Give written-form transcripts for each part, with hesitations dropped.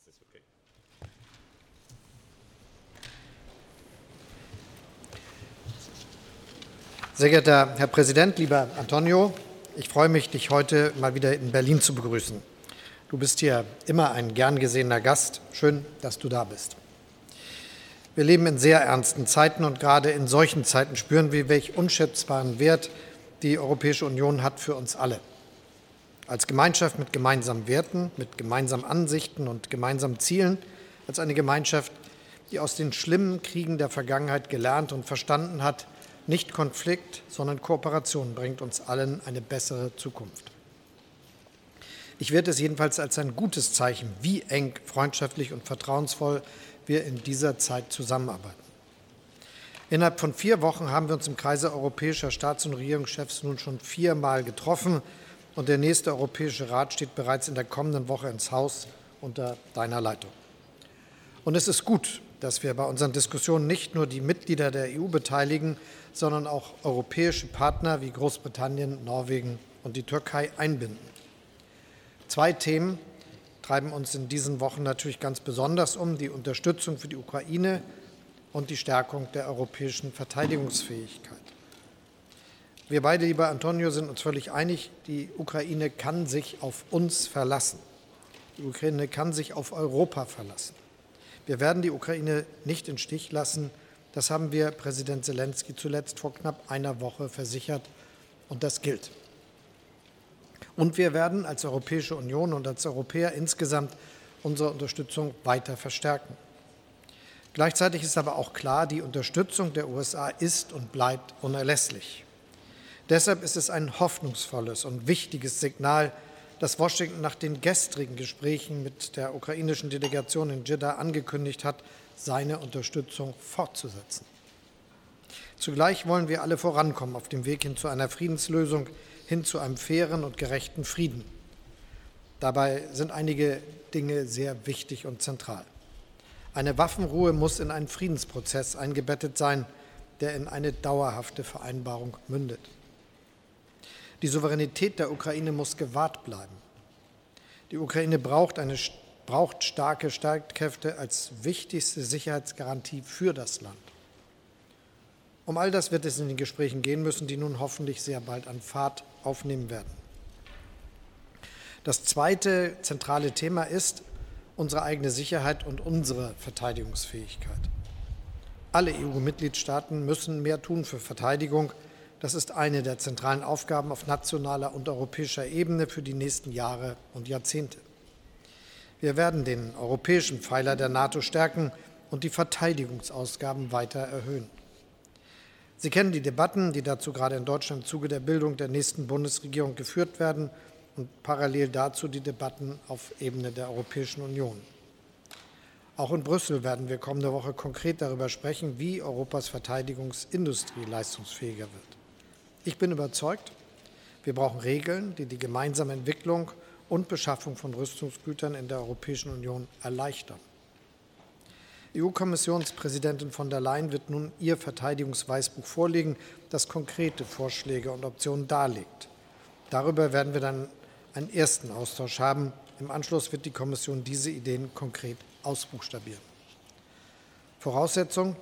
Sehr geehrter Herr Präsident, lieber Antonio, ich freue mich, dich heute mal wieder in Berlin zu begrüßen. Du bist hier immer ein gern gesehener Gast. Schön, dass du da bist. Wir leben in sehr ernsten Zeiten und gerade in solchen Zeiten spüren wir, welch unschätzbaren Wert die Europäische Union hat für uns alle. Als Gemeinschaft mit gemeinsamen Werten, mit gemeinsamen Ansichten und gemeinsamen Zielen, als eine Gemeinschaft, die aus den schlimmen Kriegen der Vergangenheit gelernt und verstanden hat, nicht Konflikt, sondern Kooperation bringt uns allen eine bessere Zukunft. Ich werte es jedenfalls als ein gutes Zeichen, wie eng, freundschaftlich und vertrauensvoll wir in dieser Zeit zusammenarbeiten. Innerhalb von 4 Wochen haben wir uns im Kreise europäischer Staats- und Regierungschefs nun schon 4-mal getroffen und der nächste Europäische Rat steht bereits in der kommenden Woche ins Haus unter deiner Leitung. Und es ist gut, dass wir bei unseren Diskussionen nicht nur die Mitglieder der EU beteiligen, sondern auch europäische Partner wie Großbritannien, Norwegen und die Türkei einbinden. 2 Themen treiben uns in diesen Wochen natürlich ganz besonders um: die Unterstützung für die Ukraine und die Stärkung der europäischen Verteidigungsfähigkeit. Wir beide, lieber Antonio, sind uns völlig einig, die Ukraine kann sich auf uns verlassen. Die Ukraine kann sich auf Europa verlassen. Wir werden die Ukraine nicht im Stich lassen. Das haben wir Präsident Selenskyj zuletzt vor knapp einer Woche versichert, und das gilt. Und wir werden als Europäische Union und als Europäer insgesamt unsere Unterstützung weiter verstärken. Gleichzeitig ist aber auch klar, die Unterstützung der USA ist und bleibt unerlässlich. Deshalb ist es ein hoffnungsvolles und wichtiges Signal, dass Washington nach den gestrigen Gesprächen mit der ukrainischen Delegation in Jeddah angekündigt hat, seine Unterstützung fortzusetzen. Zugleich wollen wir alle vorankommen auf dem Weg hin zu einer Friedenslösung, hin zu einem fairen und gerechten Frieden. Dabei sind einige Dinge sehr wichtig und zentral. Eine Waffenruhe muss in einen Friedensprozess eingebettet sein, der in eine dauerhafte Vereinbarung mündet. Die Souveränität der Ukraine muss gewahrt bleiben. Die Ukraine braucht starke Streitkräfte als wichtigste Sicherheitsgarantie für das Land. Um all das wird es in den Gesprächen gehen müssen, die nun hoffentlich sehr bald an Fahrt aufnehmen werden. Das zweite zentrale Thema ist unsere eigene Sicherheit und unsere Verteidigungsfähigkeit. Alle EU-Mitgliedstaaten müssen mehr tun für Verteidigung. Das ist eine der zentralen Aufgaben auf nationaler und europäischer Ebene für die nächsten Jahre und Jahrzehnte. Wir werden den europäischen Pfeiler der NATO stärken und die Verteidigungsausgaben weiter erhöhen. Sie kennen die Debatten, die dazu gerade in Deutschland im Zuge der Bildung der nächsten Bundesregierung geführt werden und parallel dazu die Debatten auf Ebene der Europäischen Union. Auch in Brüssel werden wir kommende Woche konkret darüber sprechen, wie Europas Verteidigungsindustrie leistungsfähiger wird. Ich bin überzeugt, wir brauchen Regeln, die die gemeinsame Entwicklung und Beschaffung von Rüstungsgütern in der Europäischen Union erleichtern. EU-Kommissionspräsidentin von der Leyen wird nun ihr Verteidigungsweißbuch vorlegen, das konkrete Vorschläge und Optionen darlegt. Darüber werden wir dann einen ersten Austausch haben. Im Anschluss wird die Kommission diese Ideen konkret ausbuchstabieren. Voraussetzung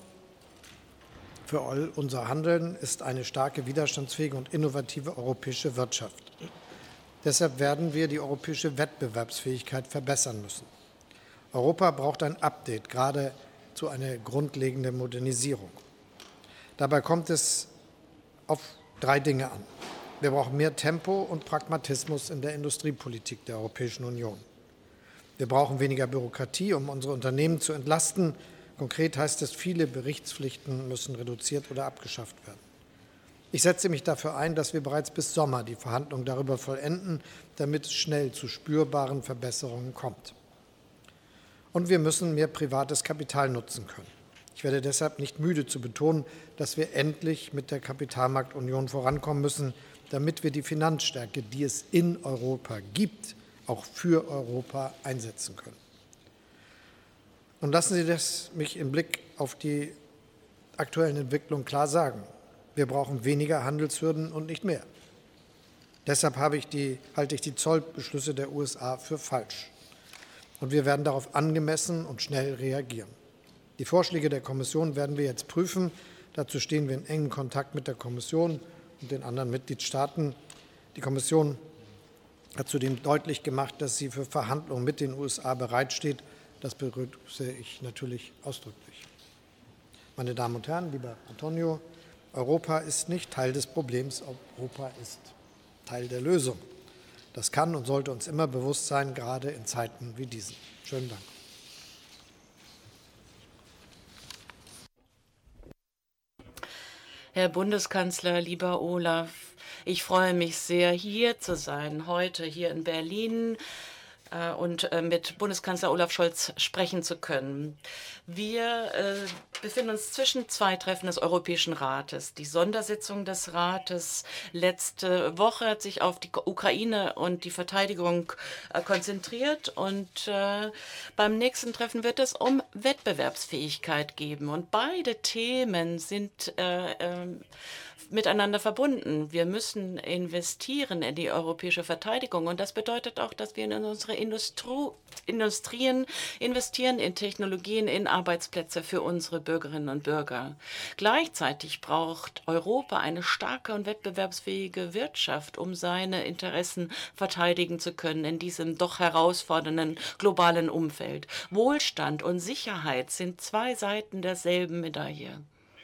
für all unser Handeln ist eine starke, widerstandsfähige und innovative europäische Wirtschaft. Deshalb werden wir die europäische Wettbewerbsfähigkeit verbessern müssen. Europa braucht ein Update, gerade zu einer grundlegenden Modernisierung. Dabei kommt es auf 3 Dinge an. Wir brauchen mehr Tempo und Pragmatismus in der Industriepolitik der Europäischen Union. Wir brauchen weniger Bürokratie, um unsere Unternehmen zu entlasten. Konkret heißt es, viele Berichtspflichten müssen reduziert oder abgeschafft werden. Ich setze mich dafür ein, dass wir bereits bis Sommer die Verhandlungen darüber vollenden, damit es schnell zu spürbaren Verbesserungen kommt. Und wir müssen mehr privates Kapital nutzen können. Ich werde deshalb nicht müde zu betonen, dass wir endlich mit der Kapitalmarktunion vorankommen müssen, damit wir die Finanzstärke, die es in Europa gibt, auch für Europa einsetzen können. Und lassen Sie mich im Blick auf die aktuellen Entwicklungen klar sagen: Wir brauchen weniger Handelshürden und nicht mehr. Deshalb halte ich die Zollbeschlüsse der USA für falsch. und wir werden darauf angemessen und schnell reagieren. Die Vorschläge der Kommission werden wir jetzt prüfen. Dazu stehen wir in engem Kontakt mit der Kommission und den anderen Mitgliedstaaten. Die Kommission hat zudem deutlich gemacht, dass sie für Verhandlungen mit den USA bereitsteht. Das begrüße ich natürlich ausdrücklich. Meine Damen und Herren, lieber Antonio, Europa ist nicht Teil des Problems, Europa ist Teil der Lösung. Das kann und sollte uns immer bewusst sein, gerade in Zeiten wie diesen. Schönen Dank. Herr Bundeskanzler, lieber Olaf, ich freue mich sehr, hier zu sein, heute hier in Berlin und mit Bundeskanzler Olaf Scholz sprechen zu können. Wir befinden uns zwischen zwei Treffen des Europäischen Rates. Die Sondersitzung des Rates letzte Woche hat sich auf die Ukraine und die Verteidigung konzentriert und beim nächsten Treffen wird es um Wettbewerbsfähigkeit geben. Und beide Themen sind miteinander verbunden. Wir müssen investieren in die europäische Verteidigung und das bedeutet auch, dass wir in unsere Industrien investieren, in Technologien, in Arbeitsplätze für unsere Bürgerinnen und Bürger. Gleichzeitig braucht Europa eine starke und wettbewerbsfähige Wirtschaft, um seine Interessen verteidigen zu können in diesem doch herausfordernden globalen Umfeld. Wohlstand und Sicherheit sind zwei Seiten derselben Medaille.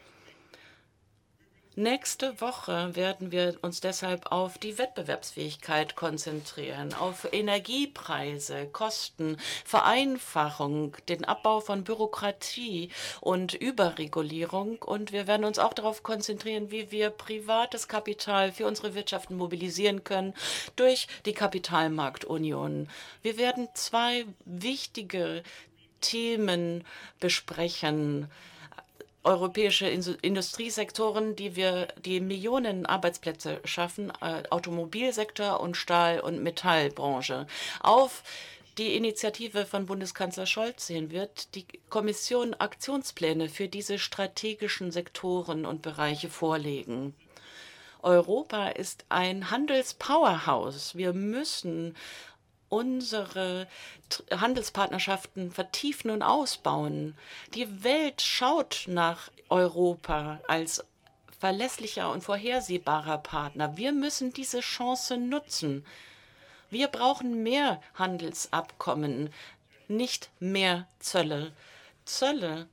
Nächste Woche werden wir uns deshalb auf die Wettbewerbsfähigkeit konzentrieren, auf Energiepreise, Kosten, Vereinfachung, den Abbau von Bürokratie und Überregulierung. Und wir werden uns auch darauf konzentrieren, wie wir privates Kapital für unsere Wirtschaften mobilisieren können durch die Kapitalmarktunion. Wir werden zwei wichtige Themen besprechen. Europäische Industriesektoren, die Millionen Arbeitsplätze schaffen, Automobilsektor und Stahl- und Metallbranche. Auf die Initiative von Bundeskanzler Scholz hin wird die Kommission Aktionspläne für diese strategischen Sektoren und Bereiche vorlegen. Europa ist ein Handelspowerhouse. Wir müssen unsere Handelspartnerschaften vertiefen und ausbauen. Die Welt schaut nach Europa als verlässlicher und vorhersehbarer Partner. Wir müssen diese Chance nutzen. Wir brauchen mehr Handelsabkommen, nicht mehr Zölle. Zölle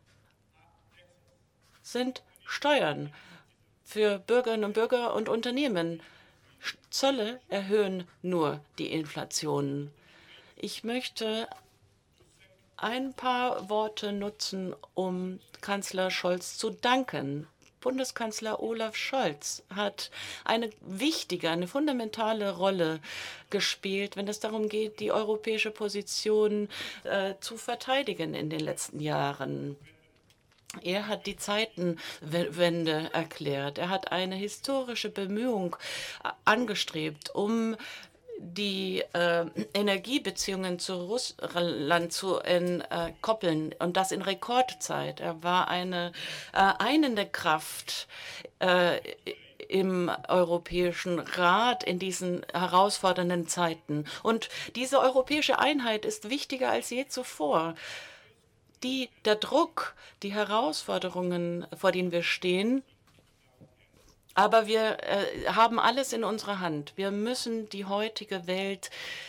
sind Steuern für Bürgerinnen und Bürger und Unternehmen. Zölle erhöhen nur die Inflation. Ich möchte ein paar Worte nutzen, um Kanzler Scholz zu danken. Bundeskanzler Olaf Scholz hat eine wichtige, eine fundamentale Rolle gespielt, wenn es darum geht, die europäische Position zu verteidigen in den letzten Jahren. Er hat die Zeitenwende erklärt. Er hat eine historische Bemühung angestrebt, um die Energiebeziehungen zu Russland zu entkoppeln und das in Rekordzeit. Er war eine einende Kraft im Europäischen Rat in diesen herausfordernden Zeiten. Und diese europäische Einheit ist wichtiger als je zuvor. Der Druck, die Herausforderungen, vor denen wir stehen, aber wir haben alles in unserer Hand. Wir müssen die heutige Welt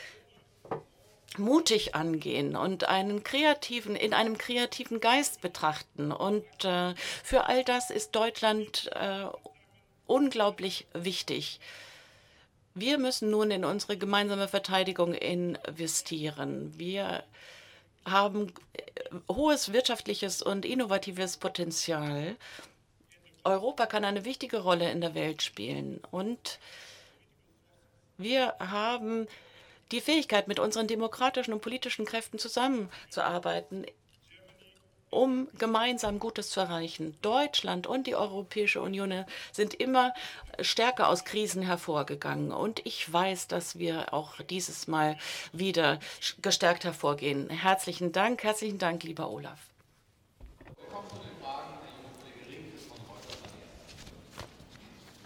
mutig angehen und in einem kreativen Geist betrachten. Und für all das ist Deutschland unglaublich wichtig. Wir müssen nun in unsere gemeinsame Verteidigung investieren. Wir haben hohes wirtschaftliches und innovatives Potenzial. Europa kann eine wichtige Rolle in der Welt spielen. Und wir haben die Fähigkeit, mit unseren demokratischen und politischen Kräften zusammenzuarbeiten, um gemeinsam Gutes zu erreichen. Deutschland und die Europäische Union sind immer stärker aus Krisen hervorgegangen. Und ich weiß, dass wir auch dieses Mal wieder gestärkt hervorgehen. Herzlichen Dank, lieber Olaf.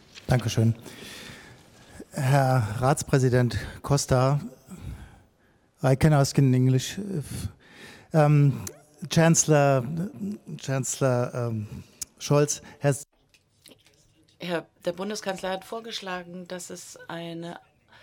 Dankeschön. Herr Ratspräsident Costa, I can ask in English. If, Chancellor Scholz has. Der Bundeskanzler hat vorgeschlagen, dass es eine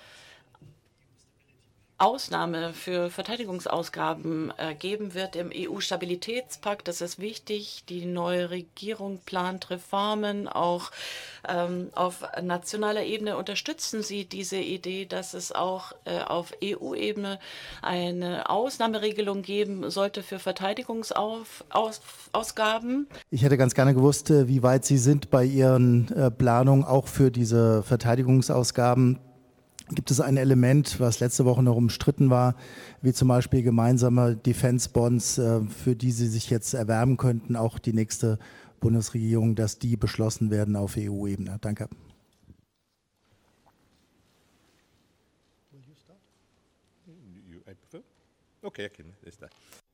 Ausnahme für Verteidigungsausgaben geben wird im EU-Stabilitätspakt. Das ist wichtig. Die neue Regierung plant Reformen. Auch auf nationaler Ebene unterstützen Sie diese Idee, dass es auch auf EU-Ebene eine Ausnahmeregelung geben sollte für Verteidigungsausgaben. Ich hätte ganz gerne gewusst, wie weit Sie sind bei Ihren Planungen auch für diese Verteidigungsausgaben. Gibt es ein Element, was letzte Woche noch umstritten war, wie zum Beispiel gemeinsame Defense Bonds, für die Sie sich jetzt erwerben könnten, auch die nächste Bundesregierung, dass die beschlossen werden auf EU-Ebene? Danke. Okay, I can start.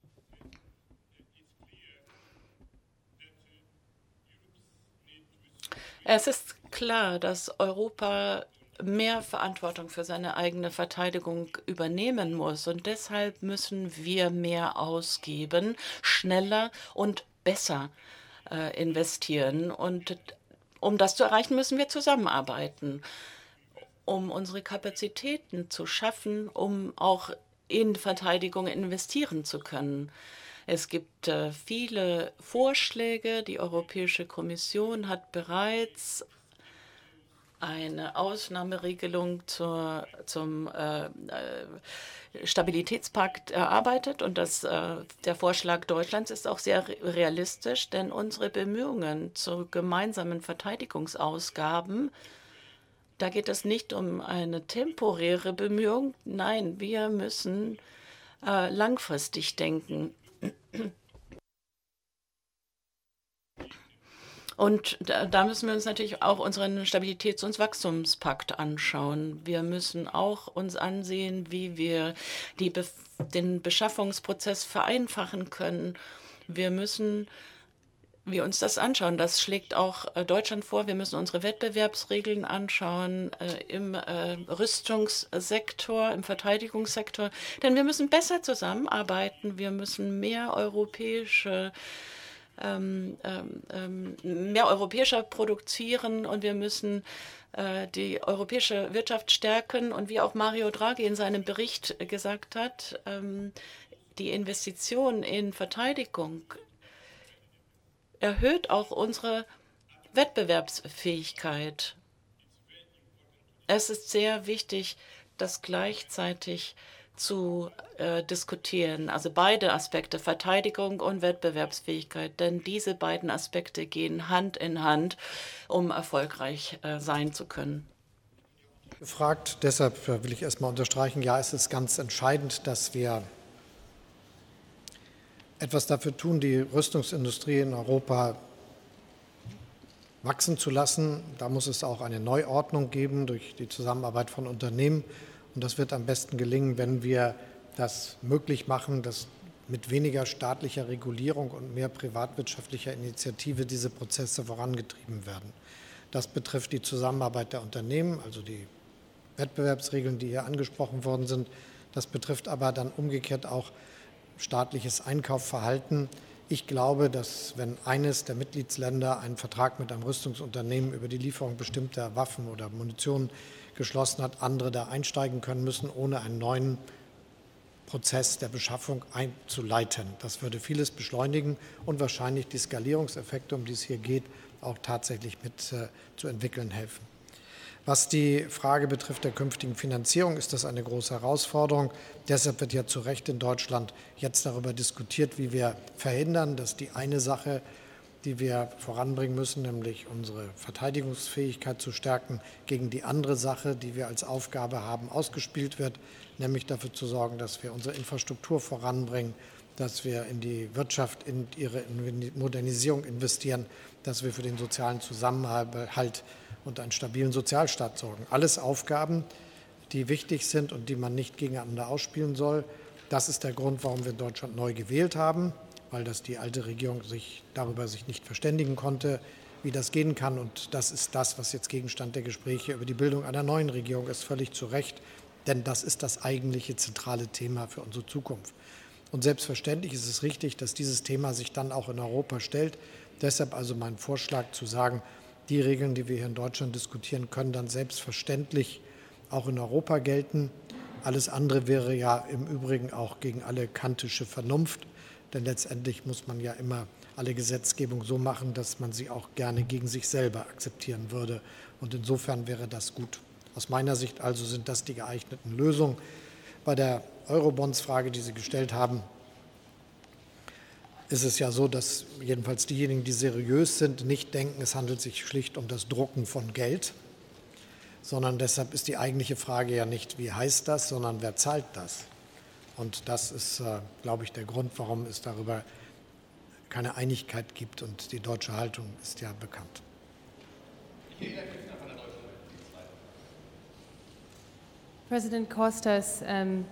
Es ist klar, dass Europa mehr Verantwortung für seine eigene Verteidigung übernehmen muss. Und deshalb müssen wir mehr ausgeben, schneller und besser investieren. Und um das zu erreichen, müssen wir zusammenarbeiten, um unsere Kapazitäten zu schaffen, um auch in Verteidigung investieren zu können. Es gibt viele Vorschläge. Die Europäische Kommission hat bereits eine Ausnahmeregelung zum Stabilitätspakt erarbeitet. Und der Vorschlag Deutschlands ist auch sehr realistisch, denn unsere Bemühungen zu gemeinsamen Verteidigungsausgaben, da geht es nicht um eine temporäre Bemühung. Nein, wir müssen langfristig denken. Und da müssen wir uns natürlich auch unseren Stabilitäts- und Wachstumspakt anschauen. Wir müssen auch uns ansehen, wie wir den Beschaffungsprozess vereinfachen können. Wir müssen uns das anschauen. Das schlägt auch Deutschland vor. Wir müssen unsere Wettbewerbsregeln anschauen im Rüstungssektor, im Verteidigungssektor. Denn wir müssen besser zusammenarbeiten. Wir müssen mehr europäischer produzieren und wir müssen die europäische Wirtschaft stärken. Und wie auch Mario Draghi in seinem Bericht gesagt hat, die Investition in Verteidigung erhöht auch unsere Wettbewerbsfähigkeit. Es ist sehr wichtig, das gleichzeitig zu diskutieren, also beide Aspekte, Verteidigung und Wettbewerbsfähigkeit, denn diese beiden Aspekte gehen Hand in Hand, um erfolgreich sein zu können. Gefragt, deshalb will ich erstmal unterstreichen, ja, es ist ganz entscheidend, dass wir etwas dafür tun, die Rüstungsindustrie in Europa wachsen zu lassen. Da muss es auch eine Neuordnung geben durch die Zusammenarbeit von Unternehmen. Und das wird am besten gelingen, wenn wir das möglich machen, dass mit weniger staatlicher Regulierung und mehr privatwirtschaftlicher Initiative diese Prozesse vorangetrieben werden. Das betrifft die Zusammenarbeit der Unternehmen, also die Wettbewerbsregeln, die hier angesprochen worden sind. Das betrifft aber dann umgekehrt auch staatliches Einkaufsverhalten. Ich glaube, dass wenn eines der Mitgliedsländer einen Vertrag mit einem Rüstungsunternehmen über die Lieferung bestimmter Waffen oder Munition geschlossen hat, andere da einsteigen können müssen, ohne einen neuen Prozess der Beschaffung einzuleiten. Das würde vieles beschleunigen und wahrscheinlich die Skalierungseffekte, um die es hier geht, auch tatsächlich mit zu entwickeln helfen. Was die Frage betrifft der künftigen Finanzierung, ist das eine große Herausforderung. Deshalb wird ja zu Recht in Deutschland jetzt darüber diskutiert, wie wir verhindern, dass die eine Sache, die wir voranbringen müssen, nämlich unsere Verteidigungsfähigkeit zu stärken, gegen die andere Sache, die wir als Aufgabe haben, ausgespielt wird, nämlich dafür zu sorgen, dass wir unsere Infrastruktur voranbringen, dass wir in die Wirtschaft, in ihre Modernisierung investieren, dass wir für den sozialen Zusammenhalt und einen stabilen Sozialstaat sorgen. Alles Aufgaben, die wichtig sind und die man nicht gegeneinander ausspielen soll. Das ist der Grund, warum wir in Deutschland neu gewählt haben, weil die alte Regierung sich darüber nicht verständigen konnte, wie das gehen kann. Und das ist das, was jetzt Gegenstand der Gespräche über die Bildung einer neuen Regierung ist, völlig zu Recht. Denn das ist das eigentliche zentrale Thema für unsere Zukunft. Und selbstverständlich ist es richtig, dass dieses Thema sich dann auch in Europa stellt. Deshalb also mein Vorschlag zu sagen, die Regeln, die wir hier in Deutschland diskutieren, können dann selbstverständlich auch in Europa gelten. Alles andere wäre ja im Übrigen auch gegen alle kantische Vernunft. Denn letztendlich muss man ja immer alle Gesetzgebung so machen, dass man sie auch gerne gegen sich selber akzeptieren würde. Und insofern wäre das gut. Aus meiner Sicht also sind das die geeigneten Lösungen. Bei der Eurobonds-Frage, die Sie gestellt haben, ist es ja so, dass jedenfalls diejenigen, die seriös sind, nicht denken, es handelt sich schlicht um das Drucken von Geld, sondern deshalb ist die eigentliche Frage ja nicht, wie heißt das, sondern wer zahlt das? Und das ist, glaube ich, der Grund, warum es darüber keine Einigkeit gibt. Und die deutsche Haltung ist ja bekannt. President Costas,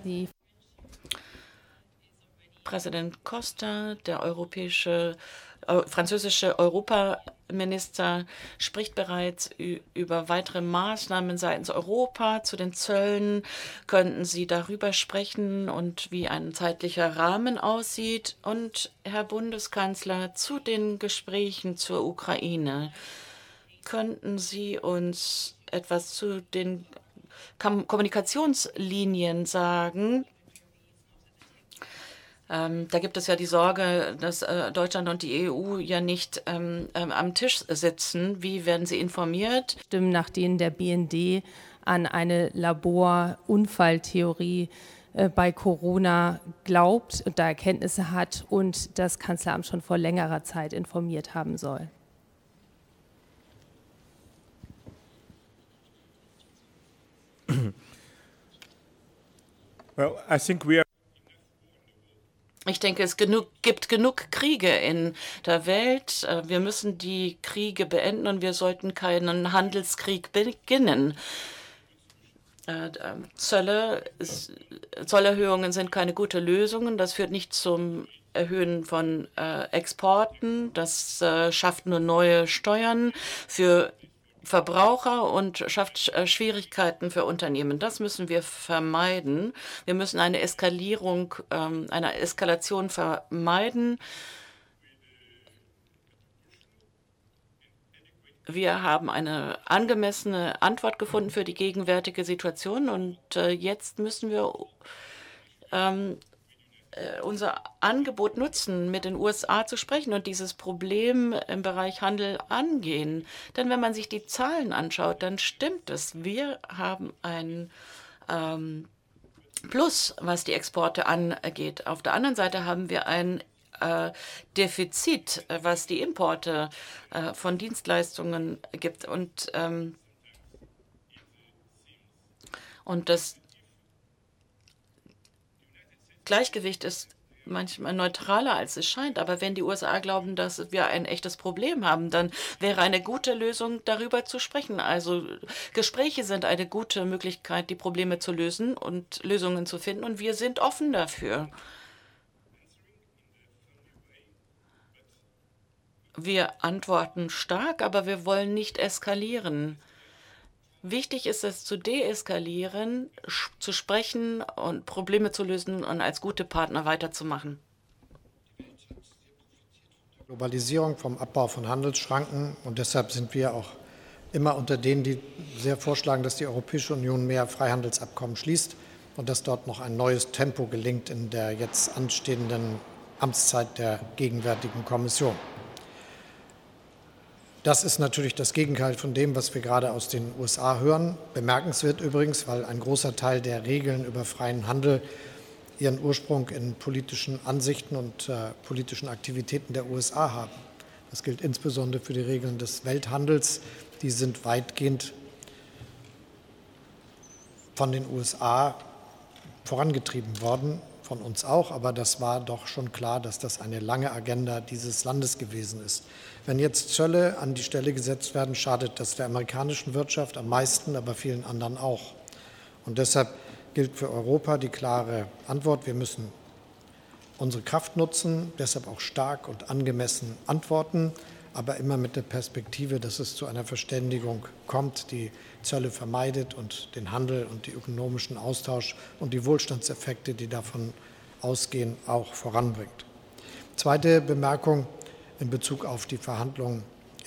Präsident Costa, der französische Europaminister, spricht bereits über weitere Maßnahmen seitens Europa zu den Zöllen. Könnten Sie darüber sprechen und wie ein zeitlicher Rahmen aussieht? Und Herr Bundeskanzler, zu den Gesprächen zur Ukraine. Könnten Sie uns etwas zu den Kommunikationslinien sagen? Da gibt es ja die Sorge, dass Deutschland und die EU ja nicht am Tisch sitzen. Wie werden Sie informiert? Stimmen, nach denen der BND an eine Laborunfalltheorie bei Corona glaubt und da Erkenntnisse hat und das Kanzleramt schon vor längerer Zeit informiert haben soll. Well, I think ich denke, es gibt genug Kriege in der Welt. Wir müssen die Kriege beenden und wir sollten keinen Handelskrieg beginnen. Zollerhöhungen sind keine gute Lösung. Das führt nicht zum Erhöhen von Exporten. Das schafft nur neue Steuern für Verbraucher und schafft Schwierigkeiten für Unternehmen. Das müssen wir vermeiden. Wir müssen eine Eskalation vermeiden. Wir haben eine angemessene Antwort gefunden für die gegenwärtige Situation und jetzt müssen wir unser Angebot nutzen, mit den USA zu sprechen und dieses Problem im Bereich Handel angehen. Denn wenn man sich die Zahlen anschaut, dann stimmt es. Wir haben ein Plus, was die Exporte angeht. Auf der anderen Seite haben wir ein Defizit, was die Importe von Dienstleistungen gibt. Und das Gleichgewicht ist manchmal neutraler, als es scheint. Aber wenn die USA glauben, dass wir ein echtes Problem haben, dann wäre eine gute Lösung, darüber zu sprechen. Also Gespräche sind eine gute Möglichkeit, die Probleme zu lösen und Lösungen zu finden. Und wir sind offen dafür. Wir antworten stark, aber wir wollen nicht eskalieren. Wichtig ist es, zu deeskalieren, zu sprechen und Probleme zu lösen und als gute Partner weiterzumachen. Globalisierung, vom Abbau von Handelsschranken. Und deshalb sind wir auch immer unter denen, die sehr vorschlagen, dass die Europäische Union mehr Freihandelsabkommen schließt und dass dort noch ein neues Tempo gelingt in der jetzt anstehenden Amtszeit der gegenwärtigen Kommission. Das ist natürlich das Gegenteil von dem, was wir gerade aus den USA hören. Bemerkenswert übrigens, weil ein großer Teil der Regeln über freien Handel ihren Ursprung in politischen Ansichten und politischen Aktivitäten der USA haben. Das gilt insbesondere für die Regeln des Welthandels. Die sind weitgehend von den USA vorangetrieben worden, von uns auch, aber das war doch schon klar, dass das eine lange Agenda dieses Landes gewesen ist. Wenn jetzt Zölle an die Stelle gesetzt werden, schadet das der amerikanischen Wirtschaft am meisten, aber vielen anderen auch. Und deshalb gilt für Europa die klare Antwort, wir müssen unsere Kraft nutzen, deshalb auch stark und angemessen antworten, aber immer mit der Perspektive, dass es zu einer Verständigung kommt, die Zölle vermeidet und den Handel und den ökonomischen Austausch und die Wohlstandseffekte, die davon ausgehen, auch voranbringt. Zweite Bemerkung in Bezug auf die Verhandlungen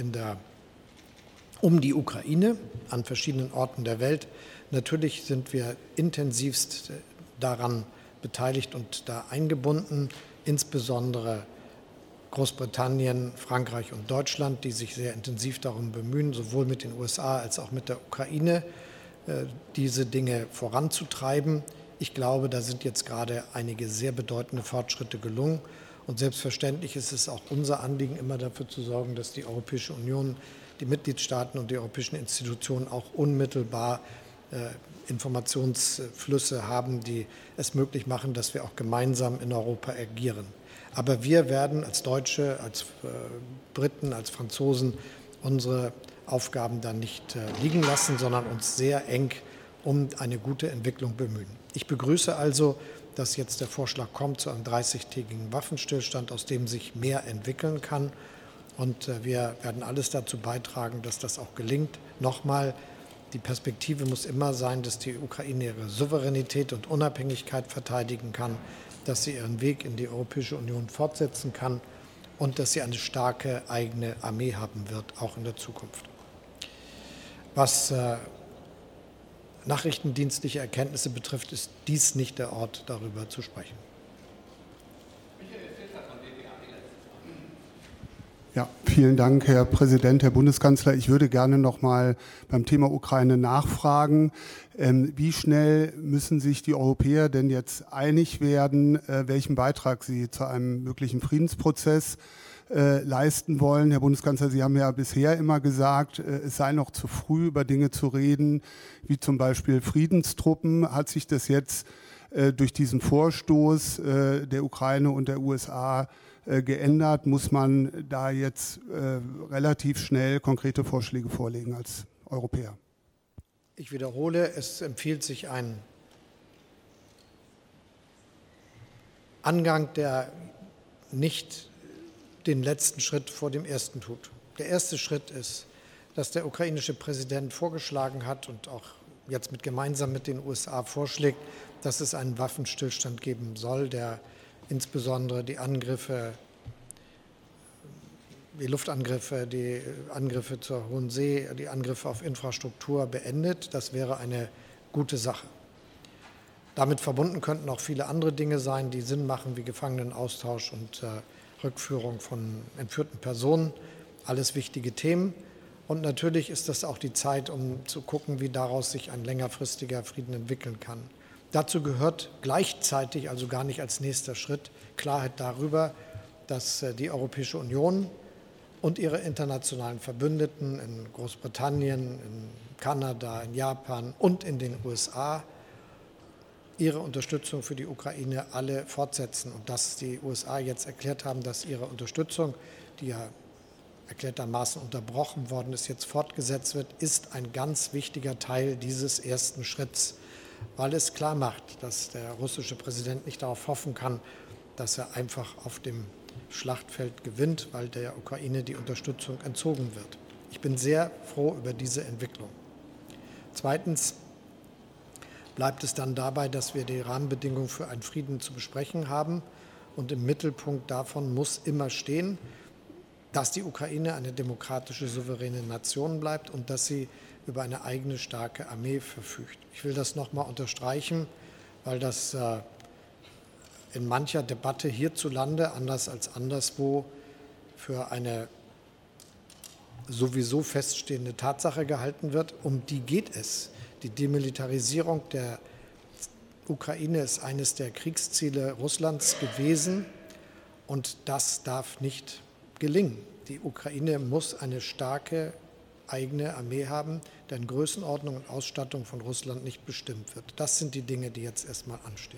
um die Ukraine an verschiedenen Orten der Welt. Natürlich sind wir intensivst daran beteiligt und da eingebunden, insbesondere Großbritannien, Frankreich und Deutschland, die sich sehr intensiv darum bemühen, sowohl mit den USA als auch mit der Ukraine, diese Dinge voranzutreiben. Ich glaube, da sind jetzt gerade einige sehr bedeutende Fortschritte gelungen. Und selbstverständlich ist es auch unser Anliegen, immer dafür zu sorgen, dass die Europäische Union, die Mitgliedstaaten und die europäischen Institutionen auch unmittelbar Informationsflüsse haben, die es möglich machen, dass wir auch gemeinsam in Europa agieren. Aber wir werden als Deutsche, als Briten, als Franzosen unsere Aufgaben dann nicht liegen lassen, sondern uns sehr eng um eine gute Entwicklung bemühen. Ich begrüße also, dass jetzt der Vorschlag kommt zu einem 30-tägigen Waffenstillstand, aus dem sich mehr entwickeln kann. Und wir werden alles dazu beitragen, dass das auch gelingt. Nochmal, die Perspektive muss immer sein, dass die Ukraine ihre Souveränität und Unabhängigkeit verteidigen kann, dass sie ihren Weg in die Europäische Union fortsetzen kann und dass sie eine starke eigene Armee haben wird, auch in der Zukunft. Was nachrichtendienstliche Erkenntnisse betrifft, ist dies nicht der Ort, darüber zu sprechen. Ja, vielen Dank, Herr Präsident, Herr Bundeskanzler. Ich würde gerne noch mal beim Thema Ukraine nachfragen. Wie schnell müssen sich die Europäer denn jetzt einig werden, welchen Beitrag sie zu einem möglichen Friedensprozess leisten wollen? Herr Bundeskanzler, Sie haben ja bisher immer gesagt, es sei noch zu früh, über Dinge zu reden, wie zum Beispiel Friedenstruppen. Hat sich das jetzt durch diesen Vorstoß der Ukraine und der USA geändert? Muss man da jetzt relativ schnell konkrete Vorschläge vorlegen als Europäer? Ich wiederhole, es empfiehlt sich ein Angang, der nicht den letzten Schritt vor dem ersten tut. Der erste Schritt ist, dass der ukrainische Präsident vorgeschlagen hat und auch jetzt gemeinsam mit den USA vorschlägt, dass es einen Waffenstillstand geben soll, der insbesondere die Luftangriffe, die Angriffe zur Hohen See, die Angriffe auf Infrastruktur beendet. Das wäre eine gute Sache. Damit verbunden könnten auch viele andere Dinge sein, die Sinn machen, wie Gefangenenaustausch und Rückführung von entführten Personen. Alles wichtige Themen. Und natürlich ist das auch die Zeit, um zu gucken, wie daraus sich ein längerfristiger Frieden entwickeln kann. Dazu gehört gleichzeitig, also gar nicht als nächster Schritt, Klarheit darüber, dass die Europäische Union und ihre internationalen Verbündeten in Großbritannien, in Kanada, in Japan und in den USA ihre Unterstützung für die Ukraine alle fortsetzen. Und dass die USA jetzt erklärt haben, dass ihre Unterstützung, die ja erklärtermaßen unterbrochen worden ist, jetzt fortgesetzt wird, ist ein ganz wichtiger Teil dieses ersten Schritts, weil es klar macht, dass der russische Präsident nicht darauf hoffen kann, dass er einfach auf dem Schlachtfeld gewinnt, weil der Ukraine die Unterstützung entzogen wird. Ich bin sehr froh über diese Entwicklung. Zweitens bleibt es dann dabei, dass wir die Rahmenbedingungen für einen Frieden zu besprechen haben. Und im Mittelpunkt davon muss immer stehen, dass die Ukraine eine demokratische, souveräne Nation bleibt und dass sie über eine eigene starke Armee verfügt. Ich will das noch mal unterstreichen, weil das in mancher Debatte hierzulande, anders als anderswo, für eine sowieso feststehende Tatsache gehalten wird. Um die geht es. Die Demilitarisierung der Ukraine ist eines der Kriegsziele Russlands gewesen und das darf nicht gelingen. Die Ukraine muss eine starke eigene Armee haben, deren Größenordnung und Ausstattung von Russland nicht bestimmt wird. Das sind die Dinge, die jetzt erstmal anstehen.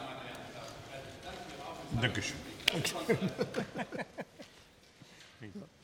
Dankeschön.